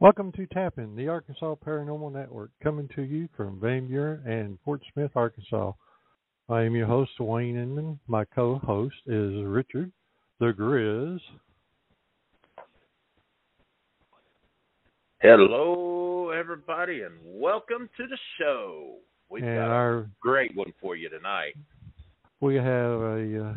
Welcome to Tapping, the Arkansas Paranormal Network, coming to you from Van Buren and Fort Smith, Arkansas. I am your host, Wayne Inman. My co-host is Richard, the Grizz. Hello, everybody, and welcome to the show. We've got a great one for you tonight. We have a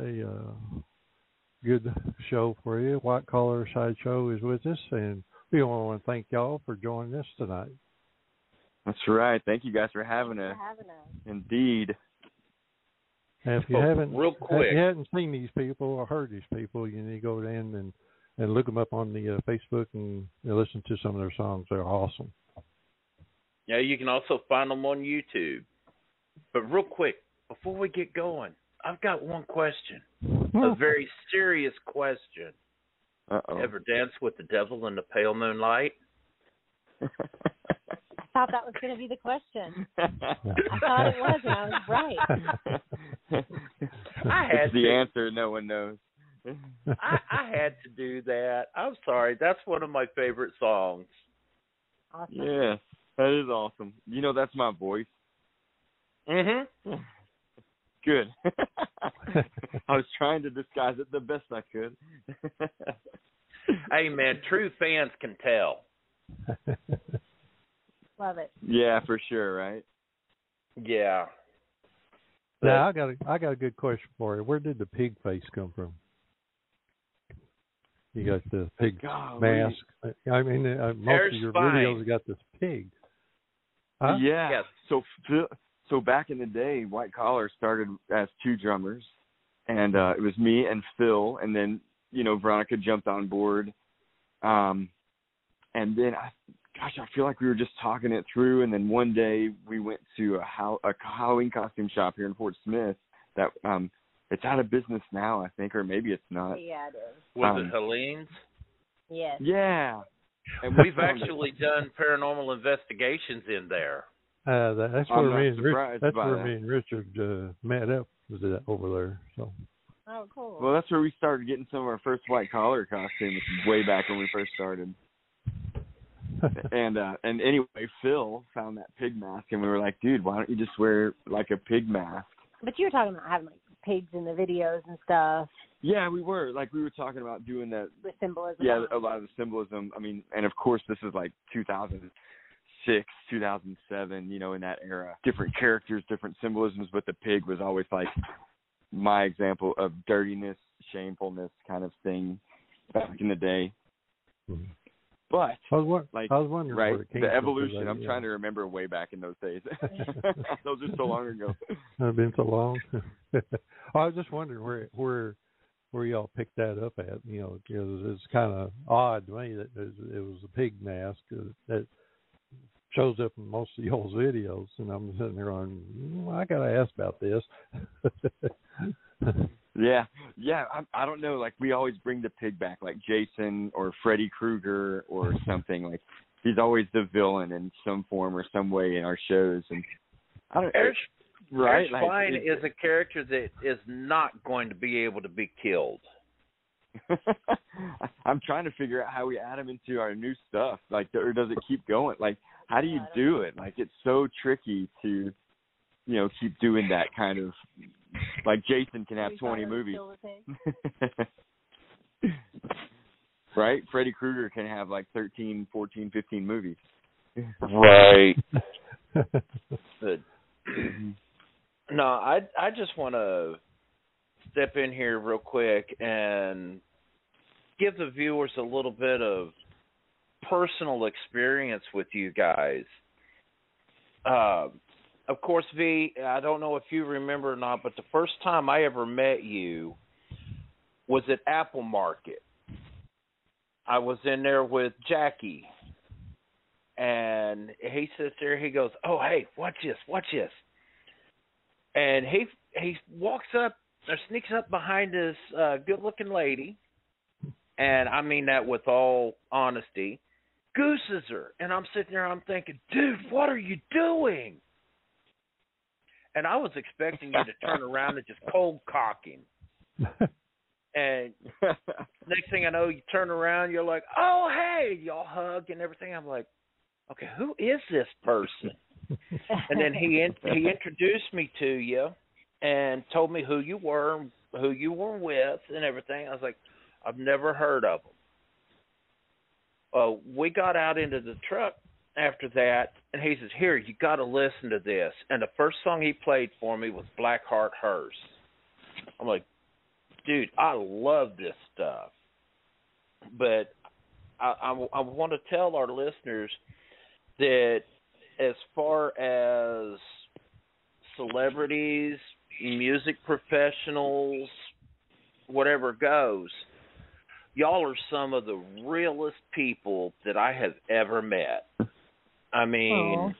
good show for you. White Collar Sideshow is with us, and we want to thank y'all for joining us tonight. That's right. Thank you guys for having us. Indeed. And if you hadn't seen these people or heard these people, you need to go in and look them up on the Facebook and listen to some of their songs. They're awesome. Yeah, you can also find them on YouTube. But real quick, before we get going, I've got one question. A very serious question. Uh-oh. Ever danced with the devil in the pale moonlight? I thought that was going to be the question. I thought it was, and I was right. It's the answer no one knows. I had to do that. I'm sorry. That's one of my favorite songs. Awesome. Yeah, that is awesome. You know, that's my voice. Mm-hmm. Good. I was trying to disguise it the best I could. Hey, man, true fans can tell. Love it. Yeah, for sure, right? Yeah. Now, I got a good question for you. Where did the pig face come from? You got the pig mask. I mean, most of your videos got this pig. Huh? Yeah. Yes. So back in the day, White Collar started as two drummers, and it was me and Phil, and then, Veronica jumped on board. And then, I feel like we were just talking it through, and then one day we went to a Halloween costume shop here in Fort Smith that it's out of business now, I think, or maybe it's not. Yeah, it is. Was it Helene's? Yes. Yeah. And we've actually done paranormal investigations in there. That's where me and Richard met up, was over there. So. Oh, cool. Well, that's where we started getting some of our first White Collar costumes way back when we first started. And anyway, Phil found that pig mask, and we were like, dude, why don't you just wear like a pig mask? But you were talking about having like pigs in the videos and stuff. Yeah, we were talking about doing that. The symbolism. Yeah, a lot of the symbolism. I mean, and of course, this is like 2006, 2007, in that era. Different characters, different symbolisms, but the pig was always like my example of dirtiness, shamefulness kind of thing back in the day. Mm-hmm. But I was wondering, right? where it came the from, evolution. I'm trying to remember way back in those days. Those are so long ago. It's been so long. I was just wondering where y'all picked that up at. It's kind of odd to me that it was a pig mask that shows up in most of y'all's videos, and I'm sitting there going, I got to ask about this. Yeah. I don't know. Like, we always bring the pig back, like Jason or Freddy Krueger or something. Like, he's always the villain in some form or some way in our shows. And I don't know. Right? Fine is a character that is not going to be able to be killed. I'm trying to figure out how we add him into our new stuff. Like, or does it keep going? Like, how do you do it? Like, it's so tricky to, keep doing that kind of. Like, Jason can have 20 movies. Right? Freddy Krueger can have like 13, 14, 15 movies. Right. But, no, I just want to step in here real quick and give the viewers a little bit of personal experience with you guys. Of course, V, I don't know if you remember or not, but the first time I ever met you was at Apple Market. I was in there with Jackie, and he sits there, he goes, oh, hey, watch this. And he walks up, or sneaks up behind this good-looking lady, and I mean that with all honesty, gooses her. And I'm sitting there, I'm thinking, dude, what are you doing? And I was expecting you to turn around and just cold cock him. And next thing I know, you turn around, you're like, oh, hey, y'all hug and everything. I'm like, okay, who is this person? And then he introduced me to you and told me who you were with and everything. I was like, I've never heard of them. We got out into the truck after that, and he says, here, you got to listen to this. And the first song he played for me was Black Heart Hearse. I'm like, dude, I love this stuff. But I want to tell our listeners that as far as celebrities, music professionals, whatever goes, y'all are some of the realest people that I have ever met. I mean,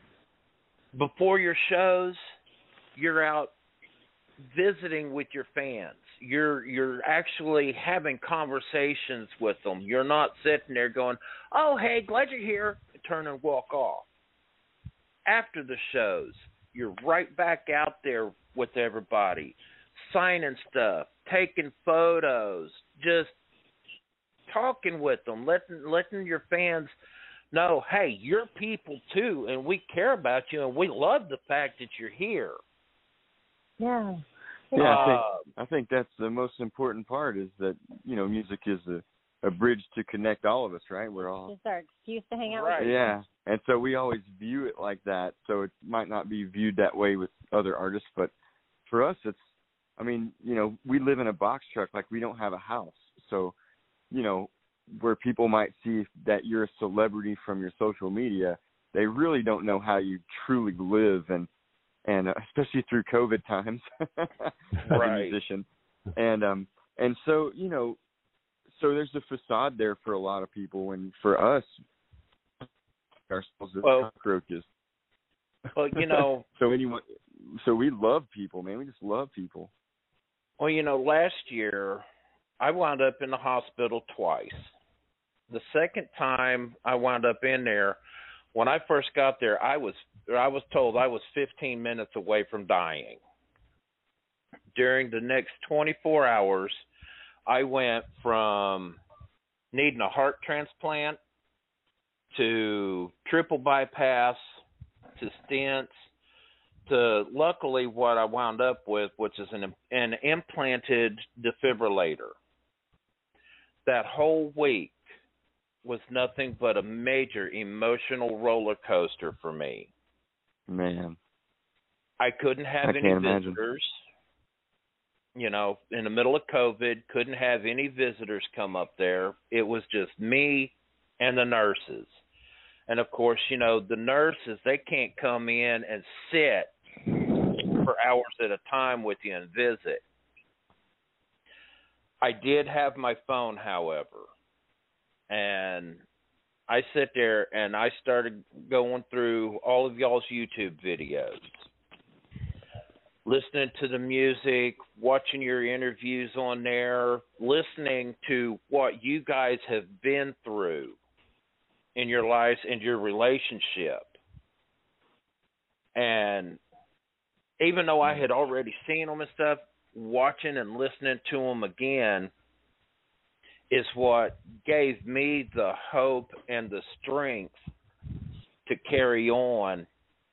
before your shows, you're out visiting with your fans. You're actually having conversations with them. You're not sitting there going, oh, hey, glad you're here, turn and walk off. After the shows, you're right back out there with everybody, signing stuff, taking photos, just talking with them, letting your fans know, hey, you're people too, and we care about you, and we love the fact that you're here. Yeah. Yeah, I think that's the most important part, is that, you know, music is a bridge to connect all of us, right? We're all... It's our excuse to hang out with people. Yeah, and so we always view it like that, so it might not be viewed that way with other artists, but for us, it's, I mean, you know, we live in a box truck, like we don't have a house, so, you know, where people might see that you're a celebrity from your social media, they really don't know how you truly live, and especially through COVID times, as a musician, and so, you know, so there's a facade there for a lot of people, and for us, ourselves as cockroaches. Well, you know, so we love people, man. We just love people. Well, you know, last year I wound up in the hospital twice. The second time I wound up in there, when I first got there, I was told I was 15 minutes away from dying. During the next 24 hours, I went from needing a heart transplant to triple bypass to stents to luckily what I wound up with, which is an implanted defibrillator. That whole week was nothing but a major emotional roller coaster for me. Man. I couldn't have any visitors. You know, in the middle of COVID, couldn't have any visitors come up there. It was just me and the nurses. And, of course, you know, the nurses, they can't come in and sit for hours at a time with you and visit. I did have my phone, however, and I sit there and I started going through all of y'all's YouTube videos, listening to the music, watching your interviews on there, listening to what you guys have been through in your lives and your relationship. And even though I had already seen them and stuff, watching and listening to them again is what gave me the hope and the strength to carry on.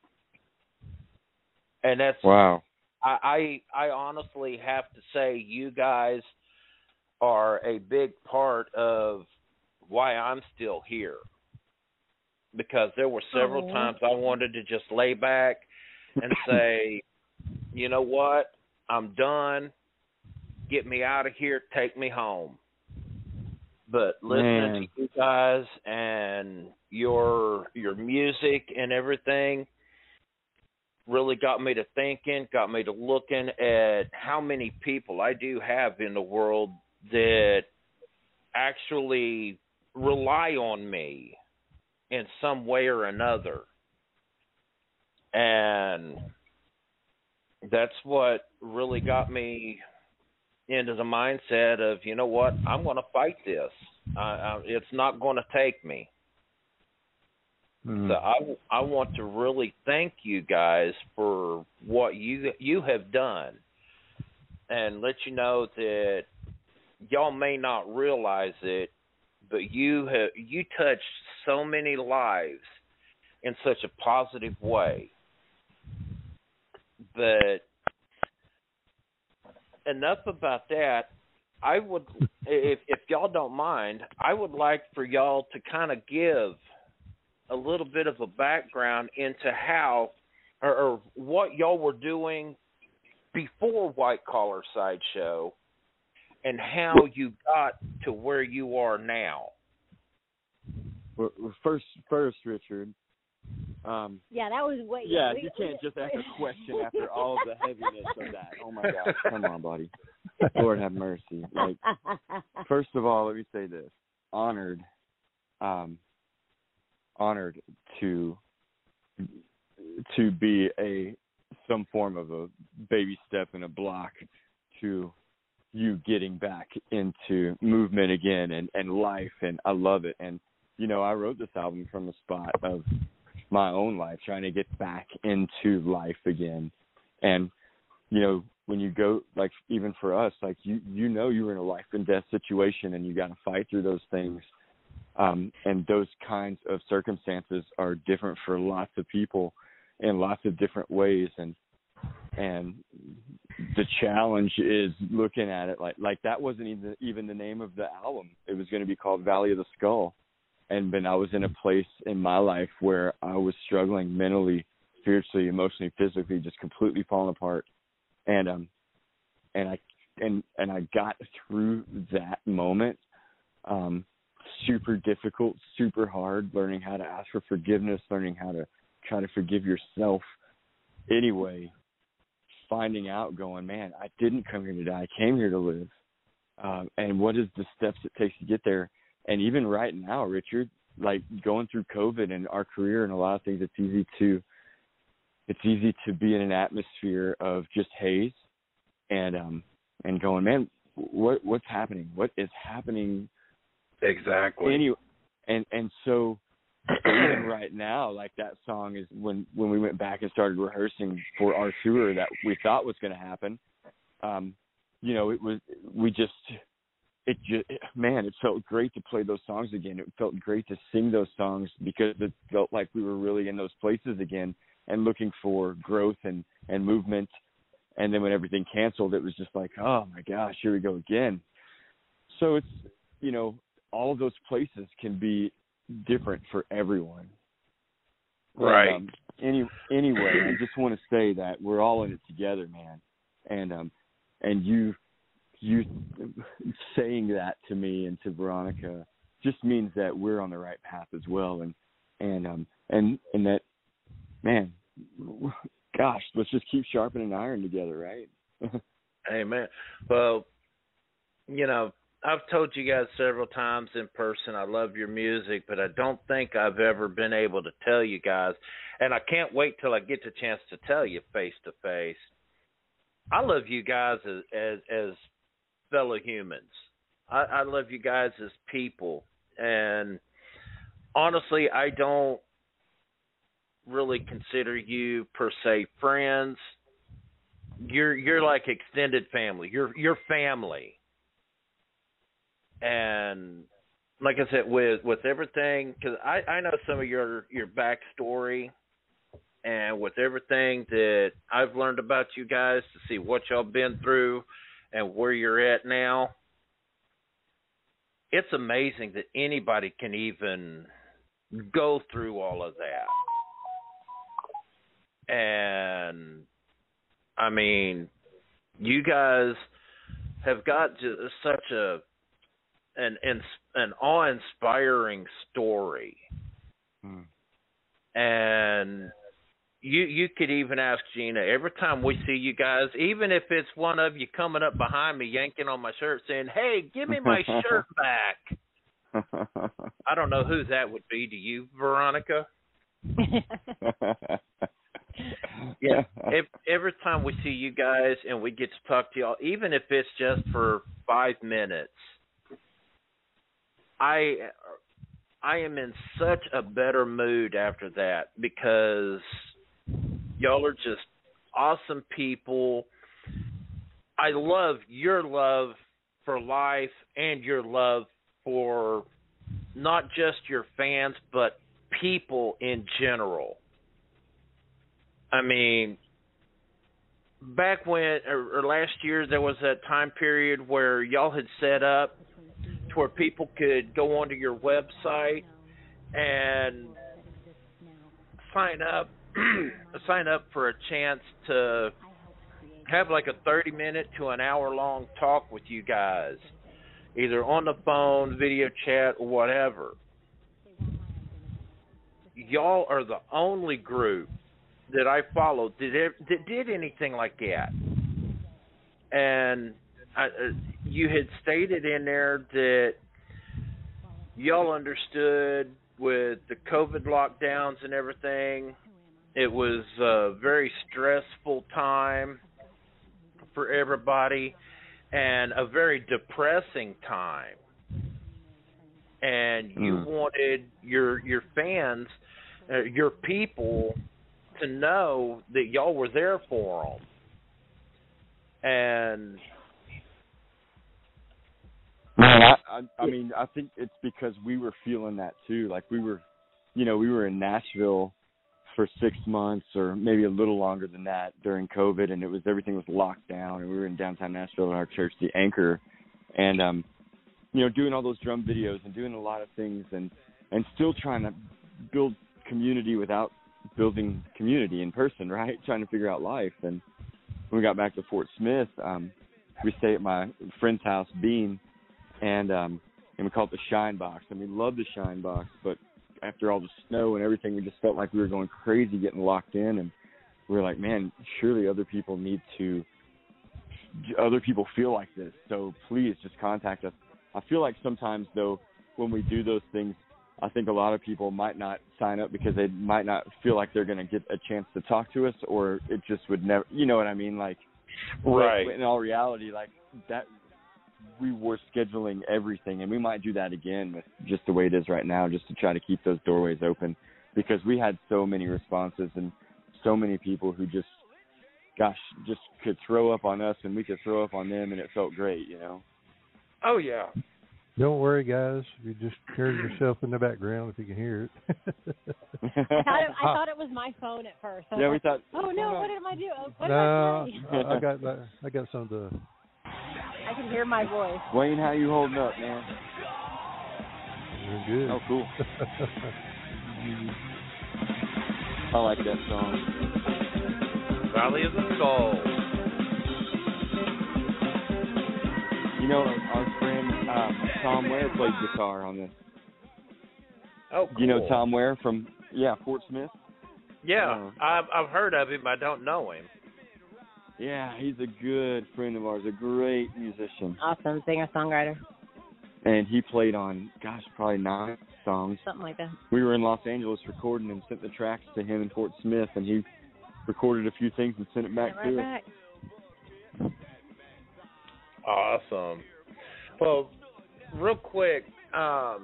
And that's... Wow. I honestly have to say you guys are a big part of why I'm still here. Because there were several times I wanted to just lay back and say, you know what, I'm done. Get me out of here. Take me home. But listening to you guys and your music and everything really got me to thinking, got me to looking at how many people I do have in the world that actually rely on me in some way or another. And that's what really got me into the mindset of, you know what, I'm going to fight this. It's not going to take me. So I want to really thank you guys for what you have done, and let you know that y'all may not realize it, but you touched so many lives in such a positive way. But enough about that. I would, if y'all don't mind, I would like for y'all to kind of give a little bit of a background into how or what y'all were doing before White Collar Sideshow and how you got to where you are now. Well, first, Richard. Yeah, that was way. Yeah, you can't just ask a question after all of the heaviness of that. Oh my gosh, come on, buddy. Lord have mercy. Like, first of all, let me say this: honored to be some form of a baby step and a block to you getting back into movement again and life, and I love it. And I wrote this album from a spot of my own life, trying to get back into life again. And when you go, like, even for us, like you were in a life and death situation, and you got to fight through those things. And those kinds of circumstances are different for lots of people in lots of different ways. And the challenge is looking at it like that wasn't even the name of the album. It was going to be called Valley of the Skull. And then I was in a place in my life where I was struggling mentally, spiritually, emotionally, physically, just completely falling apart. And I got through that moment. Super difficult, super hard, learning how to ask for forgiveness, learning how to try to forgive yourself. Anyway, finding out, going, man, I didn't come here to die. I came here to live. And what is the steps it takes to get there? And even right now, Richard, like going through COVID and our career and a lot of things, it's easy to be in an atmosphere of just haze and going, man, what's happening? What is happening? Exactly. Anyway, and so even right now, like that song is when we went back and started rehearsing for our tour that we thought was going to happen. It felt great to play those songs again. It felt great to sing those songs because it felt like we were really in those places again and looking for growth and movement. And then when everything canceled, it was just like, oh my gosh, here we go again. So it's, all of those places can be different for everyone. Right. Anyway, I just want to say that we're all in it together, man. And you saying that to me and to Veronica just means that we're on the right path as well. And that, man, gosh, let's just keep sharpening iron together, right? Amen. Well, I've told you guys several times in person I love your music, but I don't think I've ever been able to tell you guys, and I can't wait till I get the chance to tell you face to face. I love you guys as fellow humans. I love you guys as people, and honestly, I don't really consider you per se friends. You're like extended family. You're family. And like I said, with everything, because I know some of your backstory, and with everything that I've learned about you guys, to see what y'all been through and where you're at now, it's amazing that anybody can even go through all of that. And I mean, you guys have got just such an awe-inspiring story. And you could even ask Gina, every time we see you guys, even if it's one of you coming up behind me yanking on my shirt saying, hey, give me my shirt back. I don't know who that would be to you, Veronica. Yeah, every time we see you guys and we get to talk to y'all, even if it's just for 5 minutes, I am in such a better mood after that, because y'all are just awesome people. I love your love for life and your love for not just your fans, but people in general. I mean, back when, or last year, there was that time period where y'all had set up to where people could go onto your website and sign up for a chance to have like a 30-minute to an hour-long talk with you guys, either on the phone, video chat, or whatever. Y'all are the only group that I followed that did anything like that. And you had stated in there that y'all understood with the COVID lockdowns and everything, it was a very stressful time for everybody and a very depressing time. And you wanted your fans, your people, to know that y'all were there for them. And man, I mean, I think it's because we were feeling that too. Like we were in Nashville for 6 months or maybe a little longer than that during COVID, and everything was locked down, and we were in downtown Nashville in our church, The Anchor, and doing all those drum videos and doing a lot of things and still trying to build community without building community in person, right? Trying to figure out life. And when we got back to Fort Smith, we stayed at my friend's house, Bean, and we call it the Shine Box. And we love the Shine Box, but after all the snow and everything, we just felt like we were going crazy getting locked in. And we were like, man, surely other people feel like this. So please just contact us. I feel like sometimes, though, when we do those things, I think a lot of people might not sign up because they might not feel like they're going to get a chance to talk to us, or it just would never, you know what I mean? Like, right. In all reality, like that, we were scheduling everything, and we might do that again with just the way it is right now, just to try to keep those doorways open, because we had so many responses and so many people who just could throw up on us and we could throw up on them, and it felt great, you know? Oh, yeah. Don't worry, guys. You just heard yourself in the background if you can hear it. I thought it was my phone at first. Yeah, we thought. Oh no! What did I do? What did No, I say? I got some to. I can hear my voice. Wayne, how you holding up, man? You're good. Oh, cool. I like that song. Valley of the Skull. You know, our friend Tom Ware played guitar on this. Oh, cool. You know Tom Ware from Fort Smith? Yeah, I've heard of him. I don't know him. Yeah, he's a good friend of ours, a great musician. Awesome singer-songwriter. And he played on, probably 9 songs. Something like that. We were in Los Angeles recording and sent the tracks to him in Fort Smith, and he recorded a few things and sent it back to us. Awesome. Well, real quick, I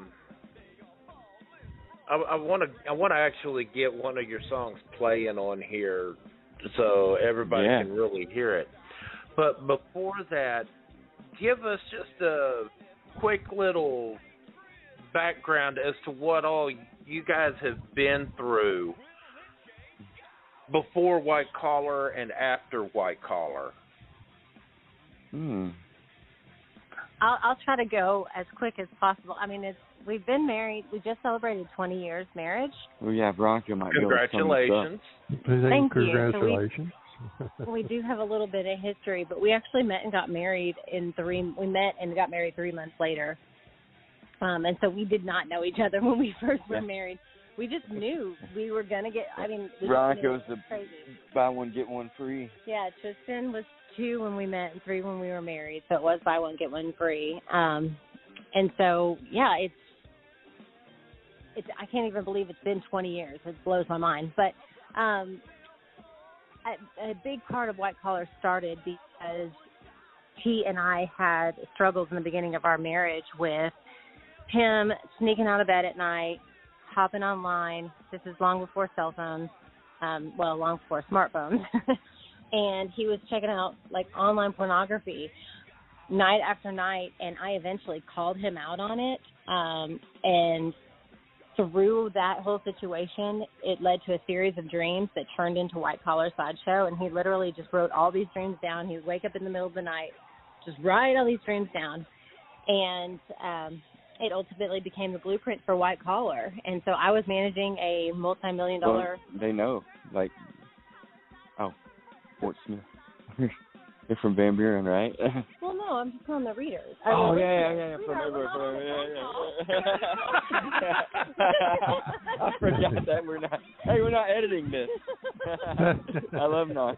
want to actually get one of your songs playing on here so everybody can really hear it. But before that, give us just a quick little background as to what all you guys have been through before White Collar and after White Collar. I'll try to go as quick as possible. I mean, we've been married. We just celebrated 20 years marriage. Well, yeah, Veronica might Congratulations. Thank Congratulations. You. So we do have a little bit of history, but we actually met and got married we met and got married 3 months later. And so we did not know each other when we first were married. We just knew we were going to get, Veronica was the buy one, get one free. Yeah, Tristan was 2 when we met and 3 when we were married. So it was buy one, get one free. And so, it's I can't even believe it's been 20 years. It blows my mind. But a big part of White Collar started because he and I had struggles in the beginning of our marriage with him sneaking out of bed at night, hopping online. This is long before cell phones, long before smartphones. And he was checking out, like, online pornography night after night, and I eventually called him out on it. And through that whole situation, it led to a series of dreams that turned into White Collar Sideshow, and he literally just wrote all these dreams down. He would wake up in the middle of the night, just write all these dreams down, and it ultimately became the blueprint for White Collar. And so I was managing a multi-million-dollar... Well, they know, like, Fort Smith. You're from Van Buren, right? Well, no, I'm just on the readers. Yeah. From everywhere. I forgot that we're not editing this. I love not.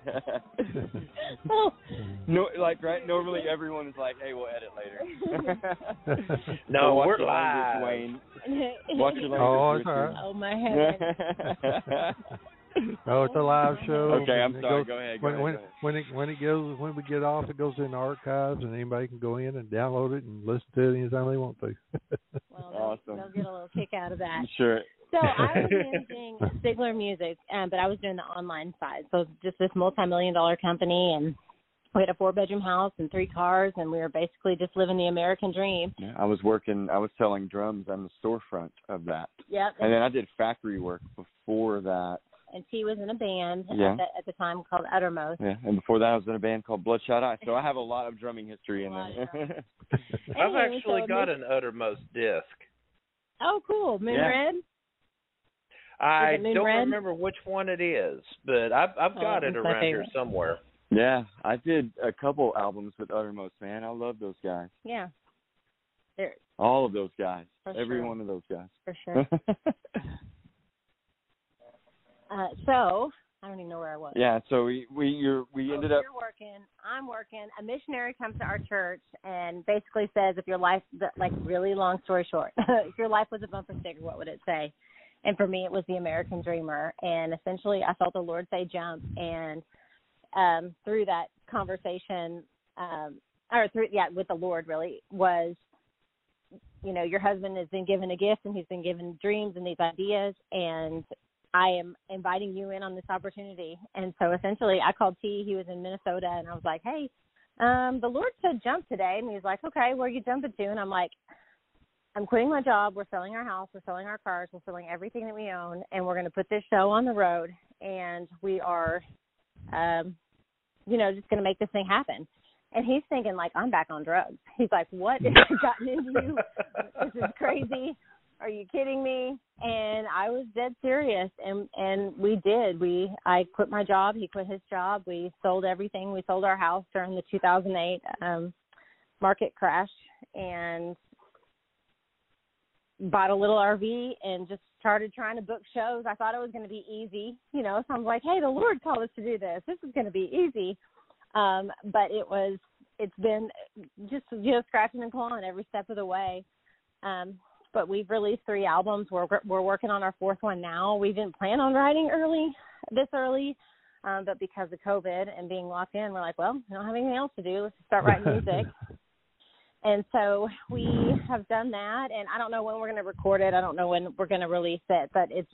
No, like, right? Normally everyone is like, hey, we'll edit later. No, so we're live. Wayne. Watch your language. Oh, it's all right. Oh, my heavens. Oh, it's a live show. Okay, I'm sorry. Go ahead. When we get off, it goes in the archives, and anybody can go in and download it and listen to it anytime they want to. Well, they'll get a little kick out of that. Sure. So I was managing Stigler Music, but I was doing the online side. So just this multi-million-dollar company, and we had a 4-bedroom house and 3 cars, and we were basically just living the American dream. Yeah, I was selling drums on the storefront of that. Yep. And then I did factory work before that. And T was in a band at the time called Uttermost. Yeah, and before that I was in a band called Bloodshot Eye. So I have a lot of drumming history in there. I've actually got an Uttermost disc. Oh, cool. Moon Red? I don't remember which one it is, but I've got it around here somewhere. Yeah, I did a couple albums with Uttermost, man. I love those guys. Yeah. All of those guys. Every sure. one of those guys. For sure. So I don't even know where I was. Yeah, so we ended up. You're working. I'm working. A missionary comes to our church and basically says, if your life, like, really long story short, if your life was a bumper sticker, what would it say? And for me, it was the American Dreamer. And essentially, I felt the Lord say jump. And through that conversation, with the Lord, really was, your husband has been given a gift and he's been given dreams and these ideas, and I am inviting you in on this opportunity. And so essentially I called T. He was in Minnesota, and I was like, hey, the Lord said jump today. And he was like, okay, where are you jumping to? And I'm like, I'm quitting my job. We're selling our house. We're selling our cars. We're selling everything that we own. And we're going to put this show on the road. And we are, just going to make this thing happen. And he's thinking, like, I'm back on drugs. He's like, what has gotten into you? This is crazy. Are you kidding me? And I was dead serious, and we did. I quit my job. He quit his job. We sold everything. We sold our house during the 2008 market crash, and bought a little RV and just started trying to book shows. I thought it was going to be easy, so I was like, hey, the Lord called us to do this. This is going to be easy. But it's been just, scratching and clawing every step of the way. But we've released 3 albums. We're working on our 4th one now. We didn't plan on writing this early, but because of COVID and being locked in, we're like, well, we don't have anything else to do. Let's start writing music. And so we have done that, and I don't know when we're going to record it. I don't know when we're going to release it, but it's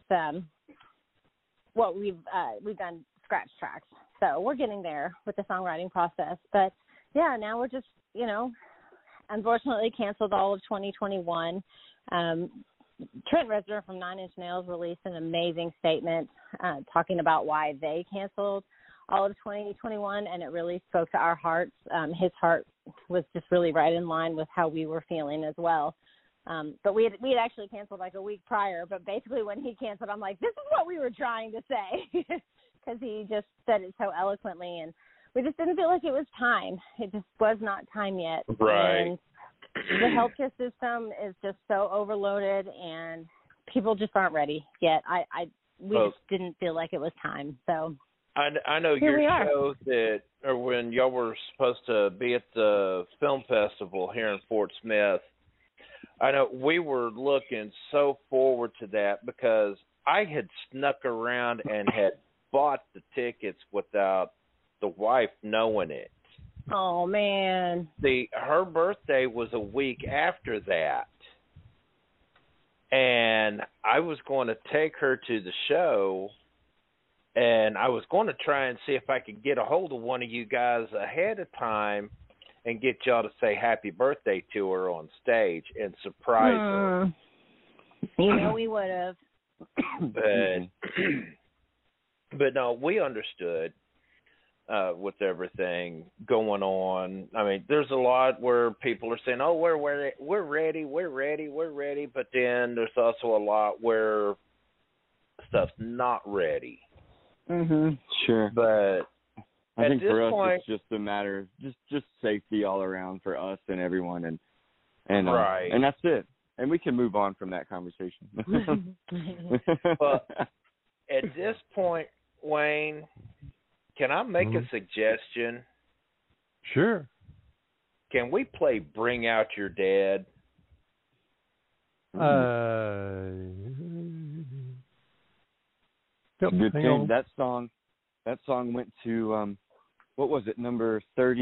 we've done scratch tracks. So we're getting there with the songwriting process. But, yeah, now we're just, unfortunately canceled all of 2021. Trent Reznor from Nine Inch Nails released an amazing statement talking about why they canceled all of 2021, and it really spoke to our hearts. His heart was just really right in line with how we were feeling as well. But we had actually canceled like a week prior, but basically when he canceled, I'm like, this is what we were trying to say, because he just said it so eloquently, and we just didn't feel like it was time. It just was not time yet. Right. And the healthcare system is just so overloaded, and people just aren't ready yet. We just didn't feel like it was time. So I know your show when y'all were supposed to be at the film festival here in Fort Smith, I know we were looking so forward to that because I had snuck around and had bought the tickets without the wife knowing it. Oh, man. Her birthday was a week after that. And I was going to take her to the show, and I was going to try and see if I could get a hold of one of you guys ahead of time and get y'all to say happy birthday to her on stage and surprise her. You know we would have. But no, we understood with everything going on. I mean, there's a lot where people are saying, "Oh, we're ready," but then there's also a lot where stuff's not ready. Mhm. Sure. But I think for us, point, it's just a matter of just safety all around for us and everyone, and right. And that's it. And we can move on from that conversation. But at this point, Wayne, can I make a suggestion? Sure. Can we play "Bring Out Your Dead"? Good thing that song went to what was it, number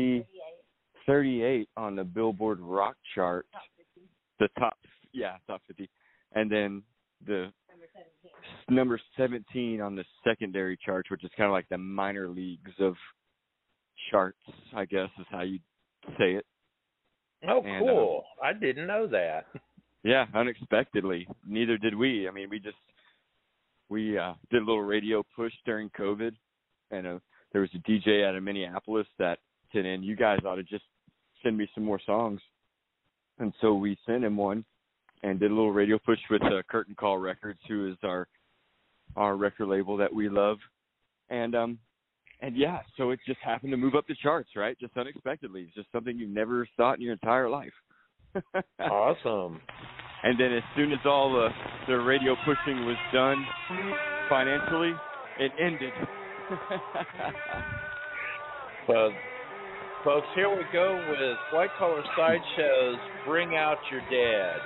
38 on the Billboard Rock chart. The top 50. And then the number 17 on the secondary charts, which is kind of like the minor leagues of charts, I guess is how you say it. Oh, cool. I didn't know that. Yeah, unexpectedly. Neither did we. I mean, we did a little radio push during COVID, and there was a DJ out of Minneapolis that said, "And you guys ought to just send me some more songs." And so we sent him one and did a little radio push with Curtain Call Records, who is our record label that we love. And yeah, so it just happened to move up the charts, right? Just unexpectedly. It's just something you've never thought in your entire life. Awesome. And then as soon as all the radio pushing was done financially, it ended. Well, folks, here we go with White Collar Sideshow's "Bring Out Your Dead."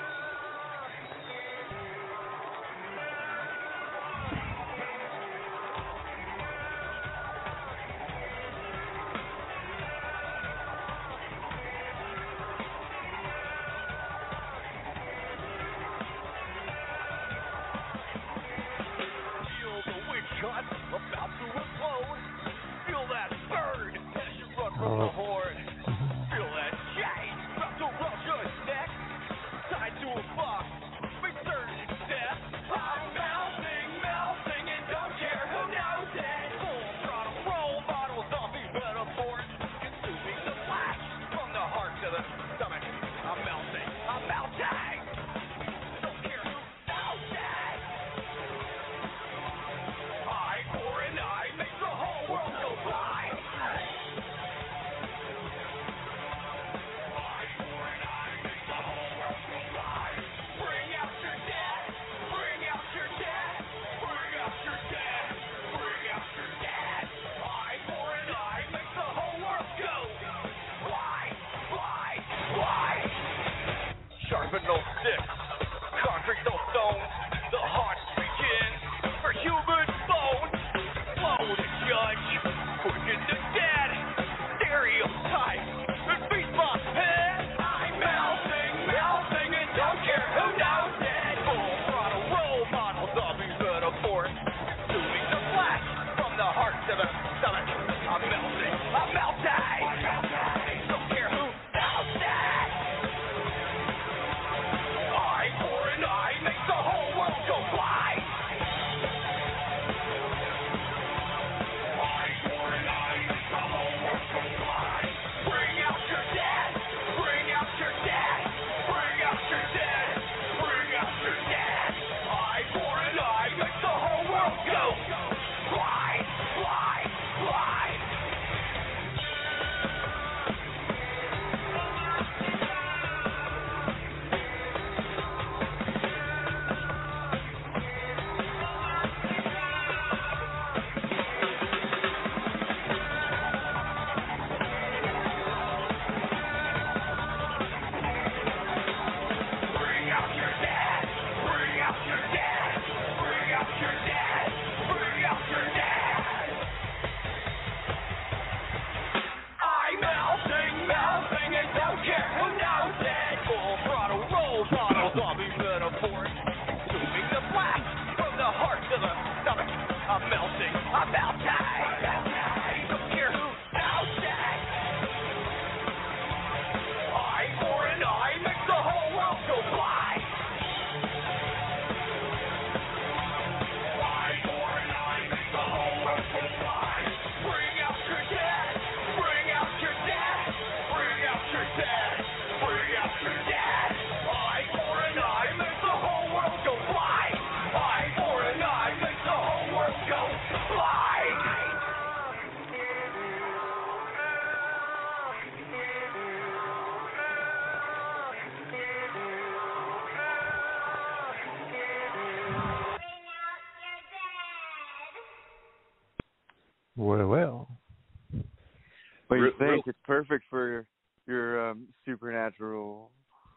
Well. But you think it's perfect for your supernatural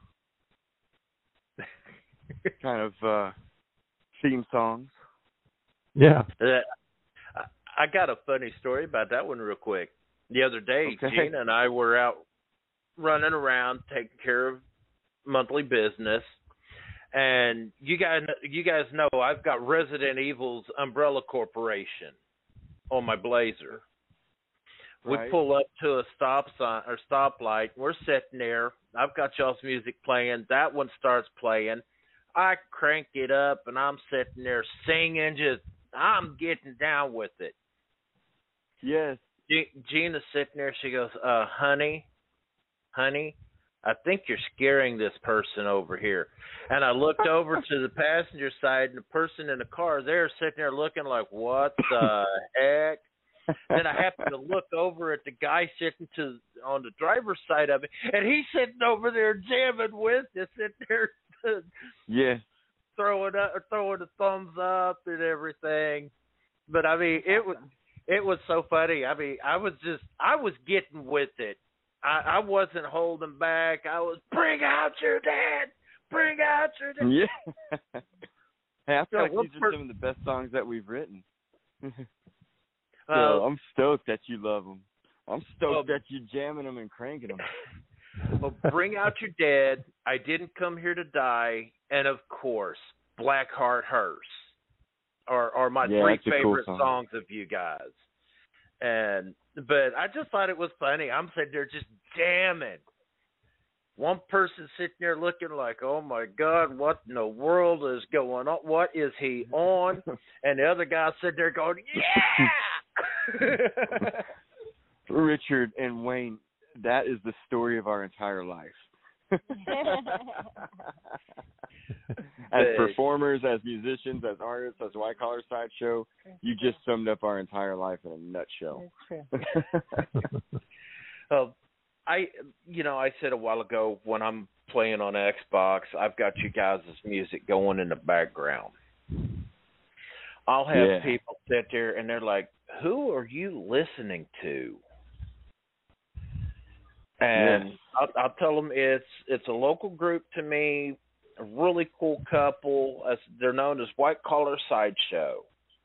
kind of theme songs. Yeah. I got a funny story about that one real quick. The other day, Okay. Gina and I were out running around taking care of monthly business, and you guys know I've got Resident Evil's Umbrella Corporation on my Blazer. Right. We pull up to a stop sign or stoplight. We're sitting there. I've got y'all's music playing. That one starts playing. I crank it up, and I'm sitting there singing. I'm getting down with it. Yes. Gina's sitting there. She goes, honey, I think you're scaring this person over here. And I looked over to the passenger side, and the person in the car there sitting there looking like, what the heck? Then I happened to look over at the guy sitting on the driver's side of it, and he's sitting over there jamming with us, sitting there yes. throwing a thumbs up and everything. But I mean, it was so funny. I mean, I was getting with it. I wasn't holding back. I was, bring out your dad. Bring out your dad. Yeah. Hey, I feel like these are some of the best songs that we've written. So I'm stoked that you love them. I'm stoked that you're jamming them and cranking them. Well, bring out your dad. I didn't come here to die, and of course, Black Heart Hearse are my three favorite songs of you guys. But I just thought it was funny. I'm sitting there just jamming. One person sitting there looking like, oh my God, what in the world is going on? What is he on? And the other guy sitting there going, yeah. Richard and Wayne, that is the story of our entire life. As performers, as musicians, as artists, as White Collar Sideshow, you just summed up our entire life in a nutshell. That's true. I said a while ago when I'm playing on Xbox, I've got you guys' music going in the background. I'll have people sit there and they're like, who are you listening to? And I'll tell them it's a local group to me, a really cool couple. They're known as White Collar Sideshow.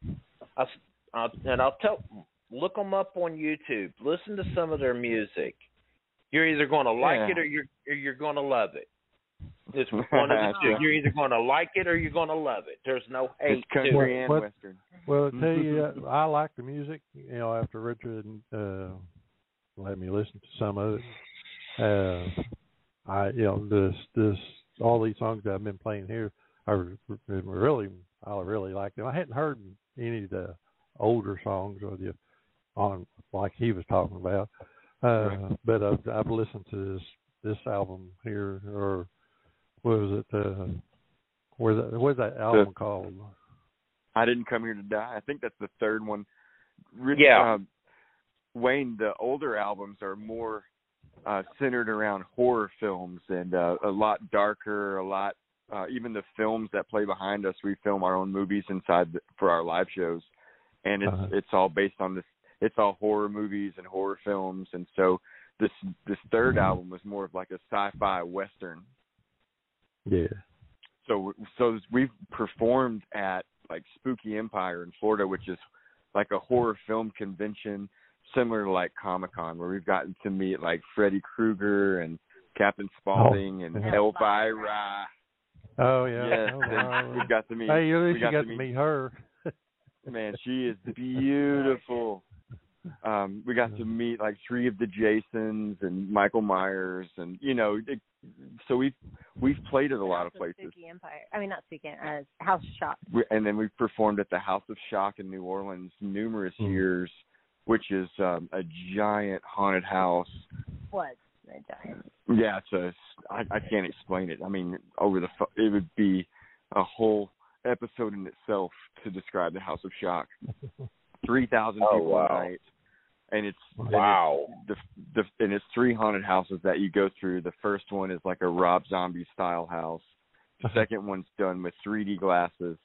I'll tell them, look them up on YouTube. Listen to some of their music. You're either going to like it or you're going to love it. It's one of the two. You're either going to like it or you're going to love it. There's no hate. It's country and western. Well, I tell you, I like the music. After Richard let me listen to some of it. This all these songs that I've been playing here, I really like them. I hadn't heard any of the older songs on like he was talking about, but I've listened to this album here, or what was it? What's that album called? I Didn't Come Here to Die. I think that's the third one. Wayne, the older albums are more centered around horror films and a lot darker, even the films that play behind us, we film our own movies inside for our live shows. And it's all based on this. It's all horror movies and horror films. And so this third album was more of like a sci-fi Western. Yeah. So we've performed at like Spooky Empire in Florida, which is like a horror film convention similar to like Comic-Con, where we've gotten to meet like Freddy Krueger and Captain Spaulding and Elvira. Oh yeah. Yes, we've got to meet. Hey, at least you got to meet her. Man, she is beautiful. We got to meet like 3 of the Jasons and Michael Myers, and so we've played at a lot of places. Spooky Empire. I mean, not Spooky, House of Shock. And then we've performed at the House of Shock in New Orleans numerous years, which is a giant haunted house. Was a giant? Yeah, I can't explain it. I mean, it would be a whole episode in itself to describe the House of Shock. 3,000 people a night, and it's and it's 3 haunted houses that you go through. The first one is like a Rob Zombie style house. The second one's done with 3D glasses,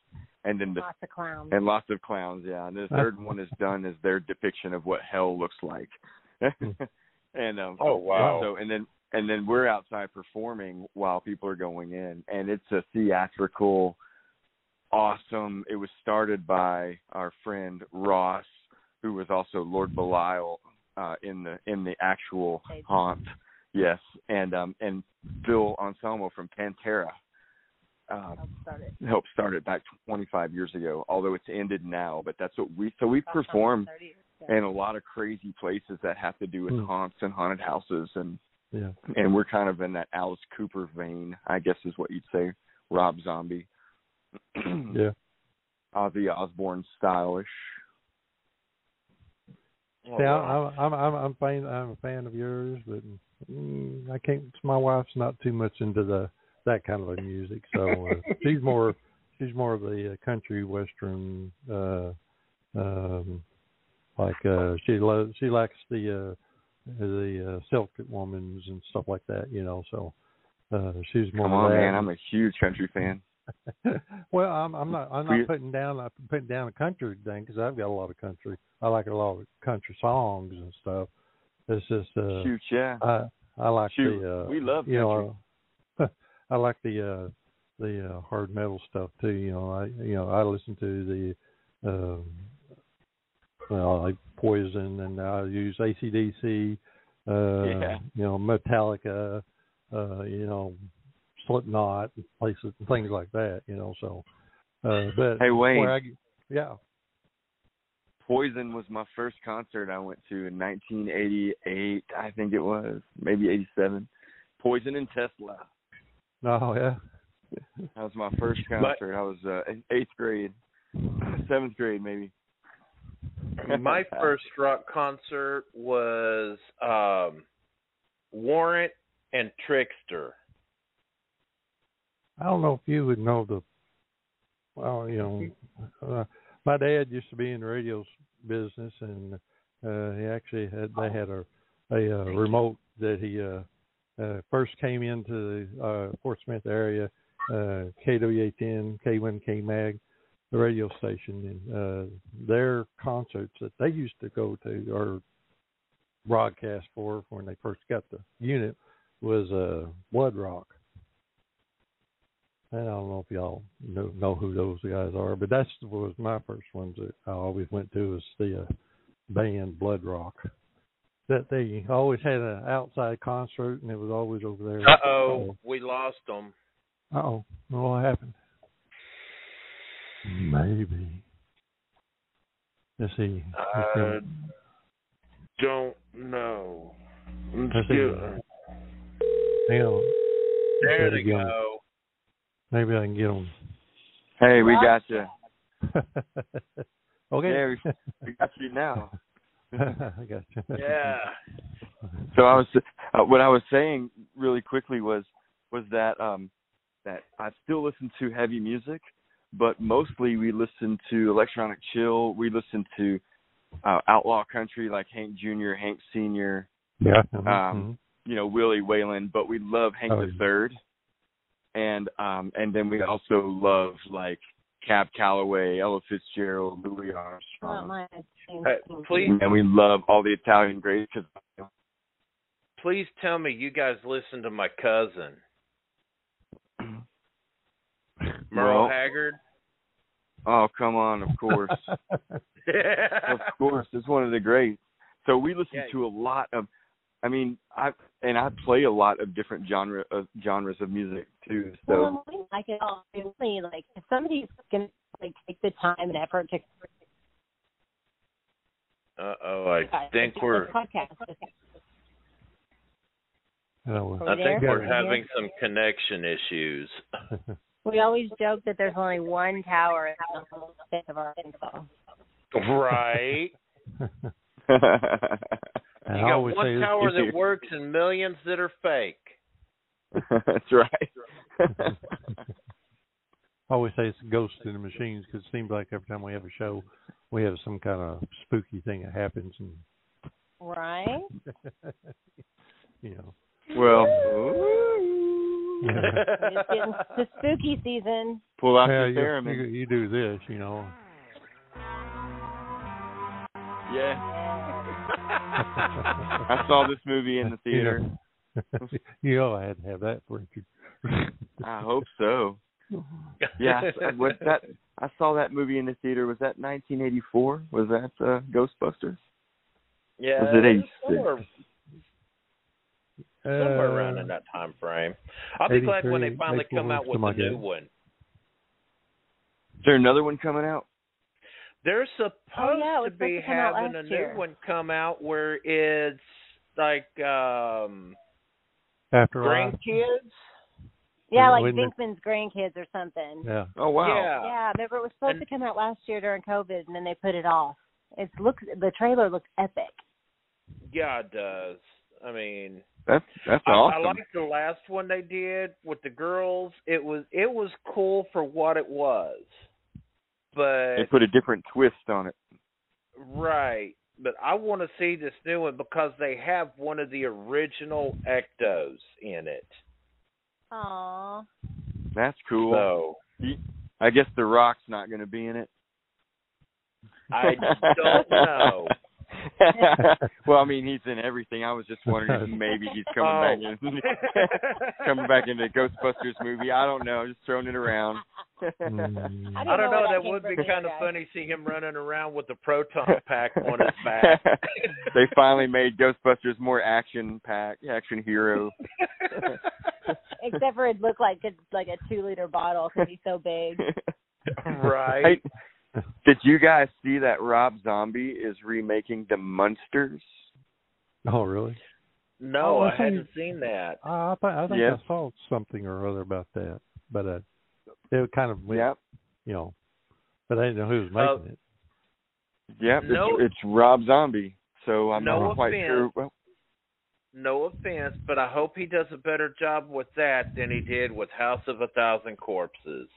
and then lots of clowns. And lots of clowns, yeah. And the third one is done as their depiction of what hell looks like. And oh wow! So and then we're outside performing while people are going in, and it's a theatrical, awesome. It was started by our friend Ross, who was also Lord Belial in the actual haunt. Yes, and Phil Anselmo from Pantera helped start it back 25 years ago. Although it's ended now, but that's what we perform in a lot of crazy places that have to do with haunts and haunted houses, and we're kind of in that Alice Cooper vein, I guess is what you'd say, Rob Zombie, yeah, Ozzy Osbourne stylish. Yeah, I'm a fan of yours, but I can't. My wife's not too much into that kind of music, so she's more of the country western. She likes the Silk Womans and stuff like that, So she's more. Come on, man! I'm a huge country fan. Well, I'm not putting down a country thing because I've got a lot of country. I like a lot of country songs and stuff. It's just shoot, yeah. I like we love country. I like the hard metal stuff too. I listen to the like Poison, and I use AC/DC, Metallica, Slipknot, places, things like that, So, but hey, Wayne. Poison was my first concert I went to in 1988, I think it was, maybe 87. Poison and Tesla. Oh, yeah. That was my first concert. I was in 8th grade, 7th grade maybe. My first rock concert was Warrant and Trickster. I don't know if you would know my dad used to be in the radio business, and he actually had a remote that he first came into the Fort Smith area, KWA10, K1K Mag, the radio station, and their concerts that they used to go to or broadcast for when they first got the unit was Blood Rock. And I don't know if y'all know who those guys are, but that was my first ones that I always went to, was the band Blood Rock. That they always had an outside concert, and it was always over there. We lost them. Well, what happened? Maybe. Let's see. I don't know. Let's see. Hang on. There they go. Maybe I can get them. Hey, we got you. Okay. Yeah, we got you now. I got you. Yeah. So what I was saying really quickly was that that I still listen to heavy music, but mostly we listen to electronic chill. We listen to outlaw country like Hank Jr., Hank Sr., Willie Whalen, but we love Hank III. And then we also love like Cab Calloway, Ella Fitzgerald, Louis Armstrong. Please, and we love all the Italian greats. Please tell me you guys listen to my cousin, Merle Haggard. Oh, come on, of course. Of course, it's one of the greats. So we listen to a lot of, I play a lot of different genres of music too. So well, I like it all. Really, like if somebody's gonna take the time and effort to. I think we're. Podcast. I think we're having some connection issues. We always joke that there's only one tower in the whole state of Arkansas. Right. You got one tower that works and millions that are fake. That's right. I always say it's a ghost in the machines because it seems like every time we have a show, we have some kind of spooky thing that happens. And right. Well, It's getting to spooky season. Pull out Yeah, your theremin. you do this, you know. Yeah. I saw this movie in the theater. You know I had to have that for you. I hope so. Yeah, I saw that movie in the theater. Was that 1984? Was that Ghostbusters? Yeah. Was it 86? Somewhere around in that time frame. I'll be glad when they finally come out with a new one. Is there another one coming out? They're supposed to be having a new one come out where it's like After grandkids. Yeah, like Vinkman's grandkids or something. Yeah. Oh wow. Yeah, remember it was supposed to come out last year during COVID, and then they put it off. The trailer looks epic. Yeah, it does. I mean, that's awesome. I liked the last one they did with the girls. It was cool for what it was, but they put a different twist on it. Right. But I want to see this new one because they have one of the original Ectos in it. Aww. That's cool. So I guess The Rock's not going to be in it. I don't know. Well, I mean, he's in everything. I was just wondering if maybe he's coming back into Ghostbusters movie. I don't know. Just throwing it around. I don't know. That would be kind of funny to see him running around with the proton pack on his back. They finally made Ghostbusters more action hero. Except for it looked like it's like a 2-liter bottle because he's so big. Right. Did you guys see that Rob Zombie is remaking The Munsters? Oh, really? No, I hadn't seen that. I think I saw something or other about that, but it kind of went, you know, but I didn't know who was making it. Yeah, it's Rob Zombie, so I'm not quite sure. Well, no offense, but I hope he does a better job with that than he did with House of a Thousand Corpses.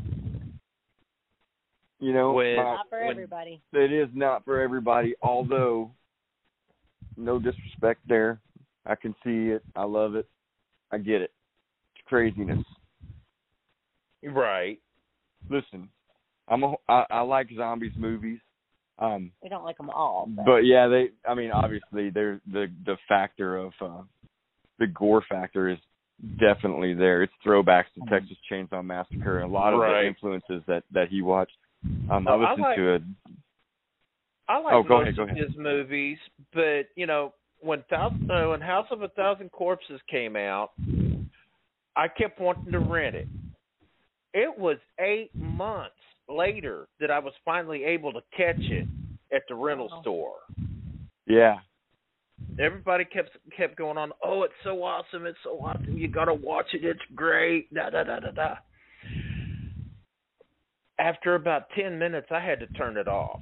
You know, not for everybody. It is not for everybody, although, no disrespect there. I can see it. I love it. I get it. It's craziness. Right. Listen, I like zombies movies. We don't like them all. But yeah, obviously, they're the factor of the gore factor is definitely there. It's throwbacks to Texas Chainsaw Massacre and a lot of the influences that he watched. I listened to it. I like most of his movies, but you know, when House of a Thousand Corpses came out, I kept wanting to rent it. It was 8 months later that I was finally able to catch it at the rental store. Yeah. Everybody kept going on, oh, it's so awesome, you gotta watch it, it's great, da-da-da-da-da. After about 10 minutes, I had to turn it off.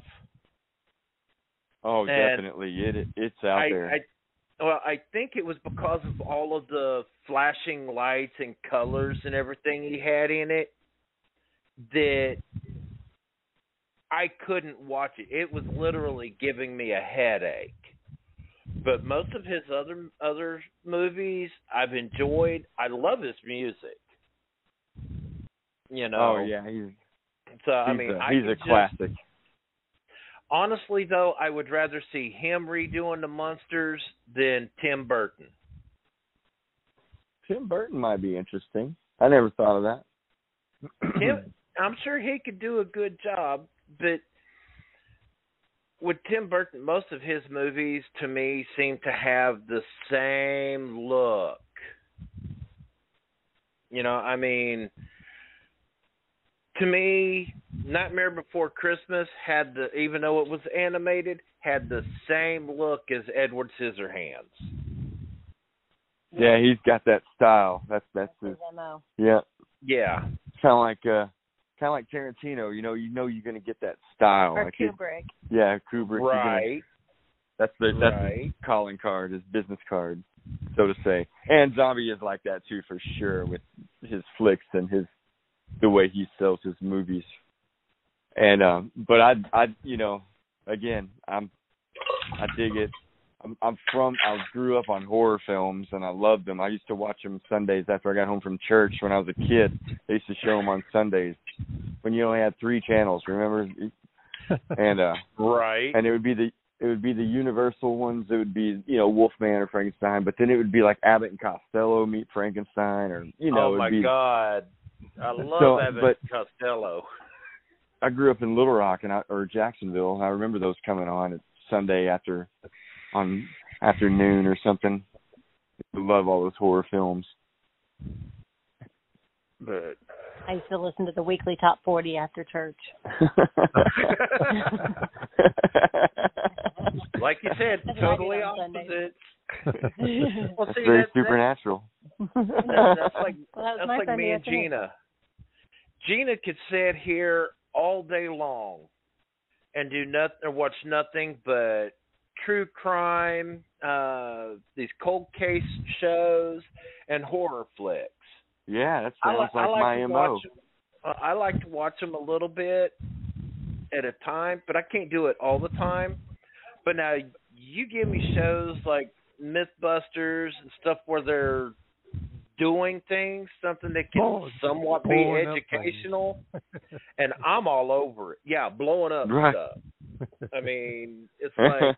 Oh, definitely. It's out there. I think it was because of all of the flashing lights and colors and everything he had in it that I couldn't watch it. It was literally giving me a headache. But most of his other movies I've enjoyed. I love his music. You know. Oh yeah, he's a classic. Honestly, though, I would rather see him redoing the Munsters than Tim Burton. Tim Burton might be interesting. I never thought of that. I'm sure he could do a good job, but with Tim Burton, most of his movies, to me, seem to have the same look. You know, I mean, to me, Nightmare Before Christmas even though it was animated, had the same look as Edward Scissorhands. Yeah, he's got that style. That's his MO. Yeah. Yeah. Kind of like Tarantino. You know you're going to get that style. Or Kubrick. Kubrick. Right. That's his calling card, his business card, so to say. And Zombie is like that too, for sure, with his flicks and the way he sells his movies. And but I again, I dig it. I grew up on horror films, and I loved them. I used to watch them Sundays after I got home from church when I was a kid. They used to show them on Sundays when you only had 3 channels, remember? And right. And it would be the Universal ones. It would be, Wolfman or Frankenstein, but then it would be like Abbott and Costello meet Frankenstein, or Oh my God, I love Abbott and Costello. I grew up in Little Rock or Jacksonville. And I remember those coming on at Sunday on afternoon or something. I love all those horror films. But I used to listen to the weekly top 40 after church. Like you said, totally opposites. Well, see, very supernatural. That's like well, me and Gina. Gina could sit here all day long and do nothing or watch nothing but true crime, these cold case shows, and horror flicks. Yeah, that sounds like my MO. I like to watch them a little bit at a time, but I can't do it all the time. But now you give me shows like Mythbusters and stuff where they're doing things, something that can somewhat be educational, and I'm all over it. Yeah, blowing up stuff. I mean, it's like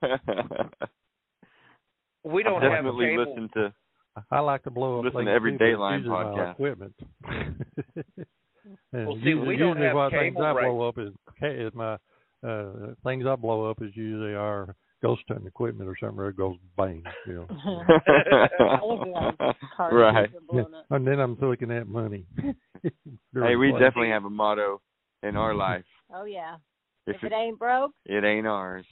we don't have definitely cable. Listen to. I like to blow up. Listen to every Dateline podcast. Equipment. Well, see, we don't have what cable. Things I blow up is my things I blow up is usually our ghost hunting equipment or something where it goes bang. Right. And then I'm looking at money. Hey, we definitely have a motto in our life. Oh yeah. If it ain't broke, it ain't ours.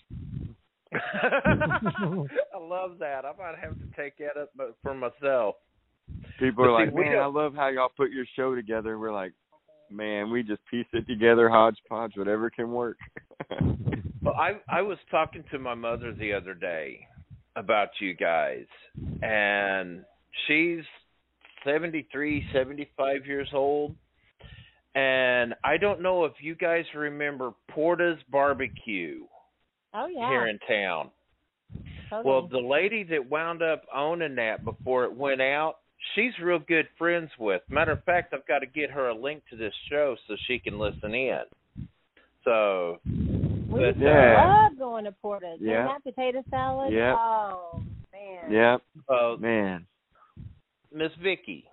I love that. I might have to take that up for myself. People are like, man, I love how y'all put your show together. We're like, man, we just piece it together, hodgepodge, whatever can work. Well, I was talking to my mother the other day about you guys, and she's 73, 75 years old, and I don't know if you guys remember Porta's Barbecue. Oh, yeah. Here in town. Totally. Well, the lady that wound up owning that before it went out, she's real good friends with. Matter of fact, I've got to get her a link to this show so she can listen in. So, we love going to Porta's. Yeah. And that potato salad. Yeah. Oh, man. Yep. Man. Miss Vicky,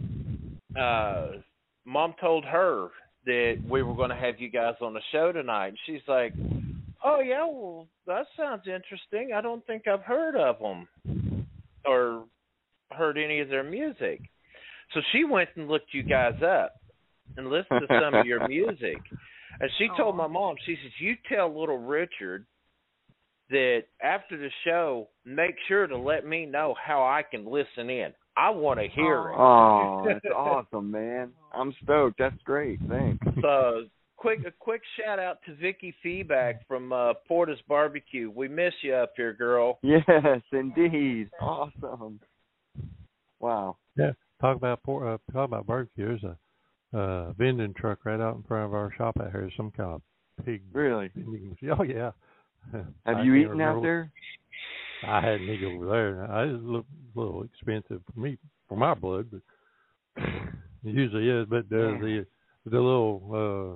Mom told her that we were going to have you guys on the show tonight. She's like, oh, yeah, well, that sounds interesting. I don't think I've heard of them or heard any of their music. So she went and looked you guys up and listened to some of your music. And she told my mom, she says, you tell little Richard that after the show, make sure to let me know how I can listen in. I want to hear it. Oh, that's awesome, man. I'm stoked. That's great. Thanks. So, a quick shout out to Vicky Feeback from Porta's Barbecue. We miss you up here, girl. Yes, indeed. Awesome. Wow. Yeah. Talk about barbecue. There's a vending truck right out in front of our shop out here. Some kind of pig. Really? Vending. Oh yeah. Have you eaten out there? I hadn't eaten over there. It was a little expensive for me, for my blood, but it usually is. But the little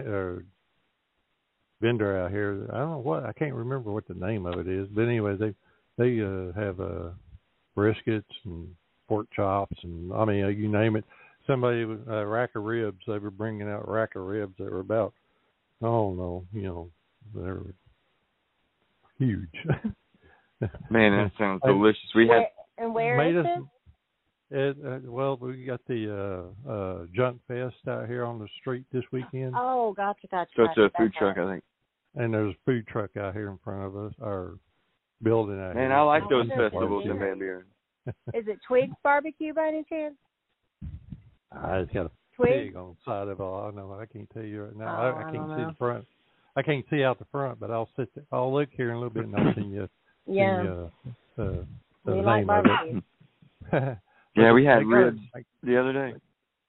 vendor out here, I don't know what, I can't remember what the name of it is, but anyway, they have briskets and pork chops, and I mean, you name it. Somebody with a rack of ribs, they were bringing out a rack of ribs that were about, I don't know, they were huge. Man, that sounds delicious. Where is it? Well, we got the Junk Fest out here on the street this weekend. Oh, gotcha. So it's a food truck, I think. And there's a food truck out here in front of us, our building out here. Man, I like those festivals in Van Buren. Is it Twig's Barbecue by any chance? It's got a pig on the side of it. I know. I can't tell you right now. I can't see the front. I can't see out the front, but I'll sit there. I'll look here in a little bit and I'll see you. Yeah. The we name like barbecue. of it. Yeah, we had ribs the other day.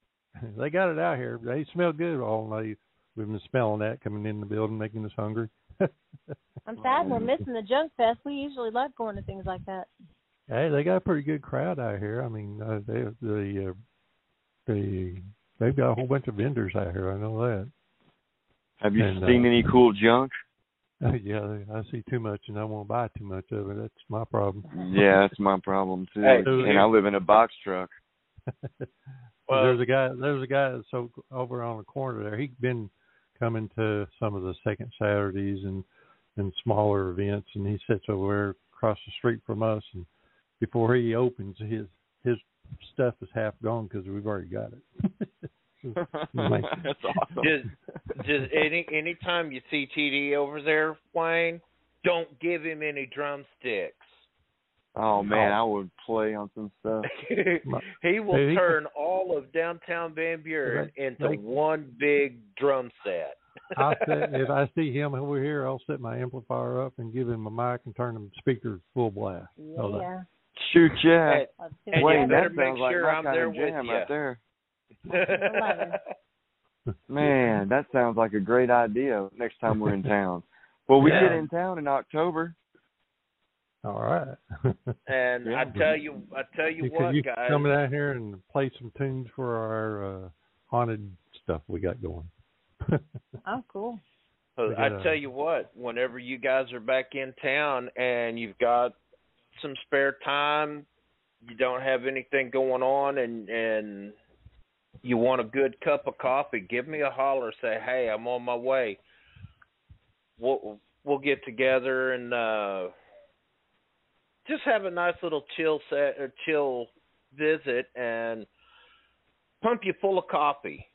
They got it out here. They smell good all night. We've been smelling that coming in the building, making us hungry. I'm sad we're missing the Junk Fest. We usually love going to things like that. Hey, they got a pretty good crowd out here. I mean, they've got a whole bunch of vendors out here. I know that. Have you seen any cool junk? Yeah, I see too much and I won't buy too much of it. That's my problem. Yeah, that's my problem too. Hey, and I live in a box truck. Well, there's a guy that's over on the corner there. He's been coming to some of the second Saturdays and smaller events, and he sits over there across the street from us. And before he opens, his stuff is half gone because we've already got it. That's awesome. Just anytime you see TD over there, Wayne, don't give him any drumsticks. Oh man, I would play on some stuff. He will turn all of downtown Van Buren into one big drum set. If I see him over here, I'll set my amplifier up and give him a mic and turn the speakers full blast. Yeah. Shoot, yeah. And Wayne, you better that make sounds like sure my I'm kind there of with jam you. right there. 11. Man, that sounds like a great idea next time we're in town. Well, we get in town in October. All right. And I tell you what, guys. Come down here and play some tunes for our haunted stuff we got going. Oh, cool. I tell you what, whenever you guys are back in town and you've got some spare time, you don't have anything going on, and you want a good cup of coffee, give me a holler. Say, hey, I'm on my way. We'll get together and just have a nice little chill visit and pump you full of coffee.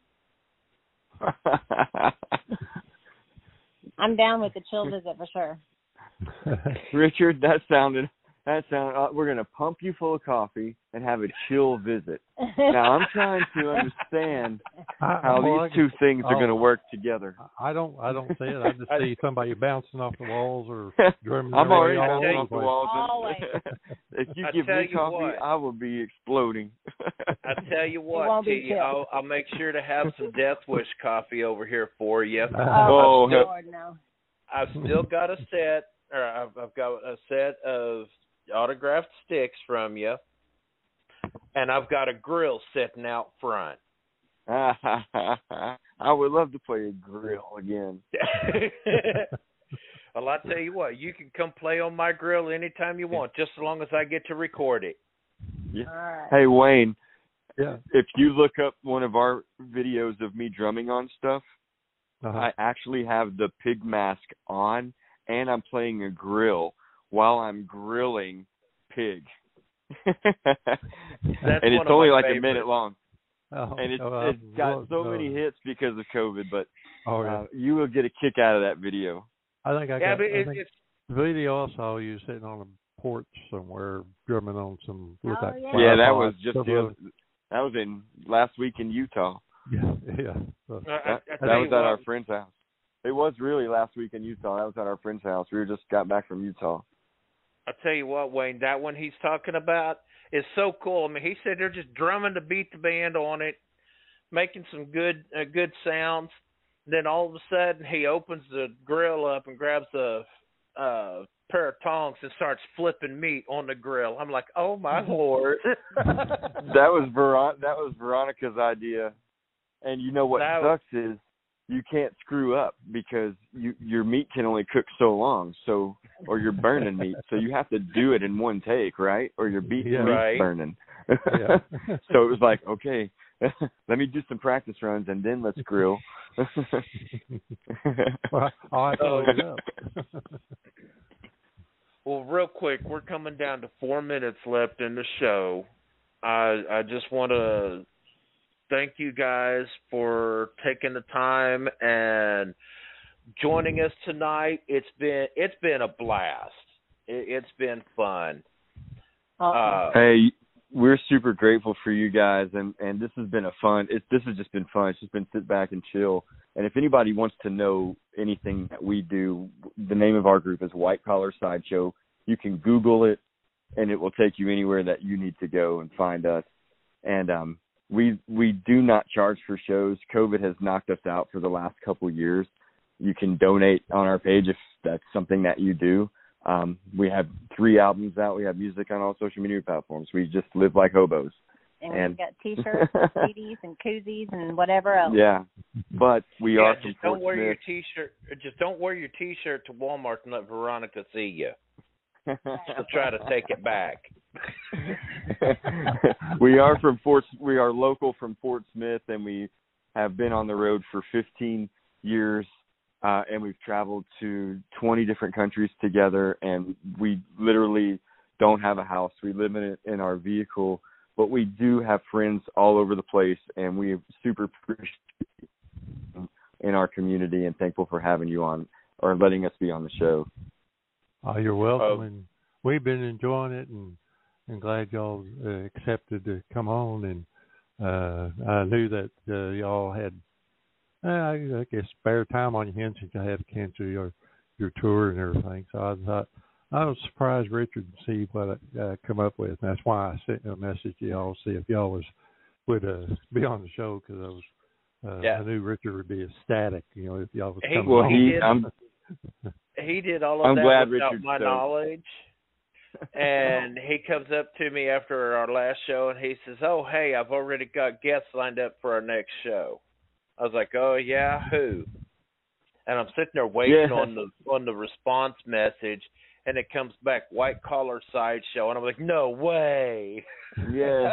I'm down with the chill visit for sure. Richard, that sounded. We're going to pump you full of coffee and have a chill visit. Now, I'm trying to understand how these two things are going to work together. I don't see it. I just see somebody bouncing off the walls or drumming. I'm already bouncing off the walls. If you give me coffee, I will be exploding. I tell you what, T, I'll make sure to have some Death Wish coffee over here for you. I've still got a set, or I've got a set of autographed sticks from you, and I've got a grill sitting out front. I would love to play a grill again. Well, I tell you what, you can come play on my grill anytime you want, just as long as I get to record it. Yeah. Right. Hey, Wayne, if you look up one of our videos of me drumming on stuff, I actually have the pig mask on, and I'm playing a grill while I'm grilling pig. And it's only like a minute long. And it's got so many hits because of COVID, but you will get a kick out of that video. I think the video I saw you sitting on a porch somewhere drumming on some. That was just that was in last week in Utah. Yeah. That was at our friend's house. It was really last week in Utah. That was at our friend's house. We just got back from Utah. I tell you what, Wayne, that one he's talking about is so cool. I mean, he said they're just drumming to beat the band on it, making some good sounds. Then all of a sudden, he opens the grill up and grabs a pair of tongs and starts flipping meat on the grill. I'm like, oh my Lord! That was Veronica's idea, and you know what sucks is you can't screw up because your meat can only cook so long, or you're burning meat, so you have to do it in one take, right? Or your meat's burning. So it was like, okay, let me do some practice runs and then let's grill. Well, real quick, we're coming down to 4 minutes left in the show. I just want to thank you guys for taking the time and joining us tonight. It's been a blast. It's been fun. Hey, we're super grateful for you guys, and this has been this has just been fun. It's just been sit back and chill. And if anybody wants to know anything that we do, the name of our group is White Collar Sideshow. You can Google it, and it will take you anywhere that you need to go and find us. And we do not charge for shows. COVID has knocked us out for the last couple years. you can donate on our page if that's something that you do. We have 3 albums out. We have music on all social media platforms. We just live like hobos. And we've got T-shirts, and CDs, and koozies, and whatever else. Yeah, but we are from just don't Fort wear Smith. your T-shirt. Just don't wear your T-shirt to Walmart and let Veronica see you. She'll try to take it back. We are local from Fort Smith, and we have been on the road for 15 years, and we've traveled to 20 different countries together, and we literally don't have a house. We live in our vehicle, but we do have friends all over the place, and we super appreciate in our community and thankful for having you on or letting us be on the show. Oh, you're welcome, and we've been enjoying it, and glad y'all accepted to come on. And I knew that y'all had, I guess, spare time on your hands since you had to cancel your tour and everything. So I thought I was surprised Richard to see what I come up with. And that's why I sent a message to y'all to see if y'all would be on the show, because I was I knew Richard would be ecstatic, if y'all was coming. He did all of I'm that glad without Richard's my knowledge. And he comes up to me after our last show and he says, "Oh, hey, I've already got guests lined up for our next show." I was like, "Oh yeah, who?" And I'm sitting there waiting on the response message, and it comes back, White Collar Sideshow, and I'm like, "No way!" Yeah.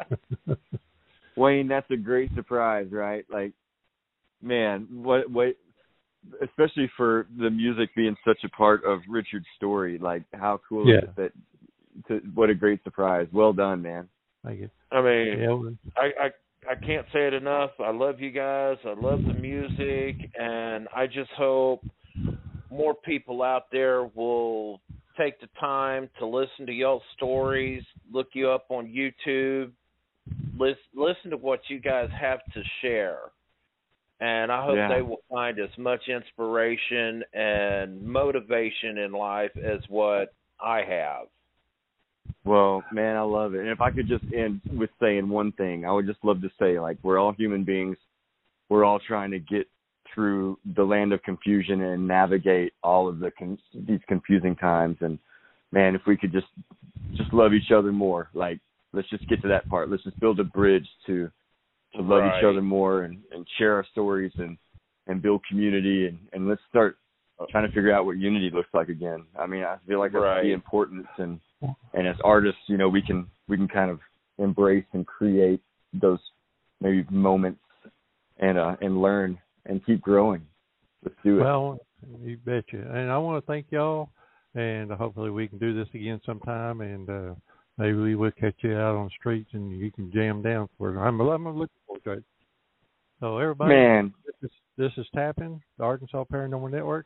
Wayne, that's a great surprise, right? Like, man, what especially for the music being such a part of Richard's story. Like, how cool is it what a great surprise. Well done, man. Thank you. I mean, I can't say it enough. I love you guys. I love the music, and I just hope more people out there will take the time to listen to y'all's stories, look you up on YouTube, listen to what you guys have to share. And I hope they will find as much inspiration and motivation in life as what I have. Well, man, I love it. And if I could just end with saying one thing, I would just love to say, like, we're all human beings. We're all trying to get through the land of confusion and navigate all of these confusing times. And, man, if we could just love each other more, like, let's just get to that part. Let's just build a bridge to love each other more and share our stories and build community. And let's start trying to figure out what unity looks like again. I mean, I feel like that's the importance. And as artists, we can kind of embrace and create those maybe moments and learn and keep growing. Let's do it. Well, you betcha. And I want to thank y'all, and hopefully we can do this again sometime, and maybe we will catch you out on the streets and you can jam down for it. I'm looking forward to it. So everybody, man, this is Tapping, the Arkansas Paranormal Network,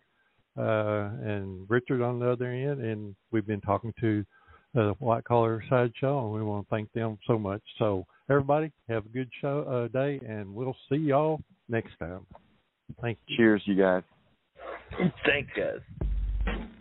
and Richard on the other end, and we've been talking to the White Collar Sideshow, and we want to thank them so much. So everybody, have a good day, and we'll see y'all next time. Thank you. Cheers, you guys. Thanks, guys.